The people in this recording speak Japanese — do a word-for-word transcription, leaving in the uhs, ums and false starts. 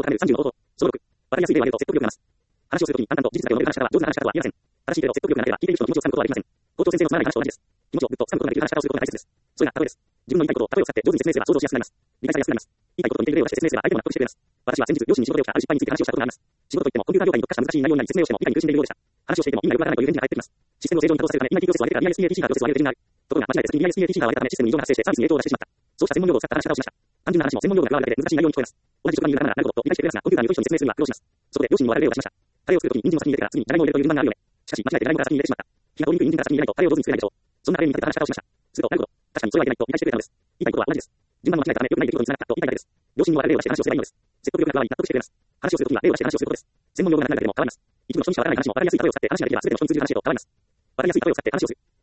かめるさんじゅうの方法。小ろく、わかりやすい例を挙げると説得力が増す。話をするときに淡々と事実だけを述べる話し方は上手な話し方は言えません。正しい例と説得力がなければ聞いている人の気持ちをつかむことはできません。校長先生のつまらない話と同じです。気持ちをぐっとつかむことができる話し方をすることが大切です。それが例えです。自分の言いたいことを例えを使って上手に説明すれば想像しやすくなります。理解されやすくなります。言いたいことと似ている例を出して説明すれば相手も納得してくれます。私は先日両親に仕事で起きたある失敗について話をしたことがあります。仕事といってもコンピューター業界に特化した難しい内容になり説明をしても理解に苦しんでいるようでした。話をしていても意味がよくわからないという返事が返ってきます。システムを正常に稼働させるため今 アイティー プロセスを上げてから ビーアイエスピーエーティーシー からプロセスを上げる手順がある。ところが間違えて先に ビーアイエスピーエーティーシー が割れたためシステムに異常が発生してサービスに影響を出してしまった。そうした専門用語を使った話し方をしました。単純な話も専門用語が加わるだけで難しい内容に聞こえます。同じ職場にいる方ならなるほどと理解してくれますが、コンピューターに良い人に説明するには苦労します。そこで両親にもわかる例を出しました。タレを作るときに人参を先に入れてから次にジャガイモを入れるという順番があるよね。しかし間違えてジャガイモから先に入れてしまった。火が通りにくい人参から先に入れないとタレを上手に作れないでしょう。そんなタレに見立てた話し方をしました。すると、なるほど。確かにそれはいけないと理解してくれたのです。言いたいことは同じです。順番を間違えたため良くない出来事につながったと言いたいだけです。両親にもわかる例を出して話をすればいいのです。説得力が加わり納得してくれます。話をするときは例を出して話をすることです。専門用語がなくなるだけでも変わります。一部の人にしかわからない話もわかりやすい例えを使って話ができれば全ての人に通じる話へと変わります。わかりやすい例えを使って話をする。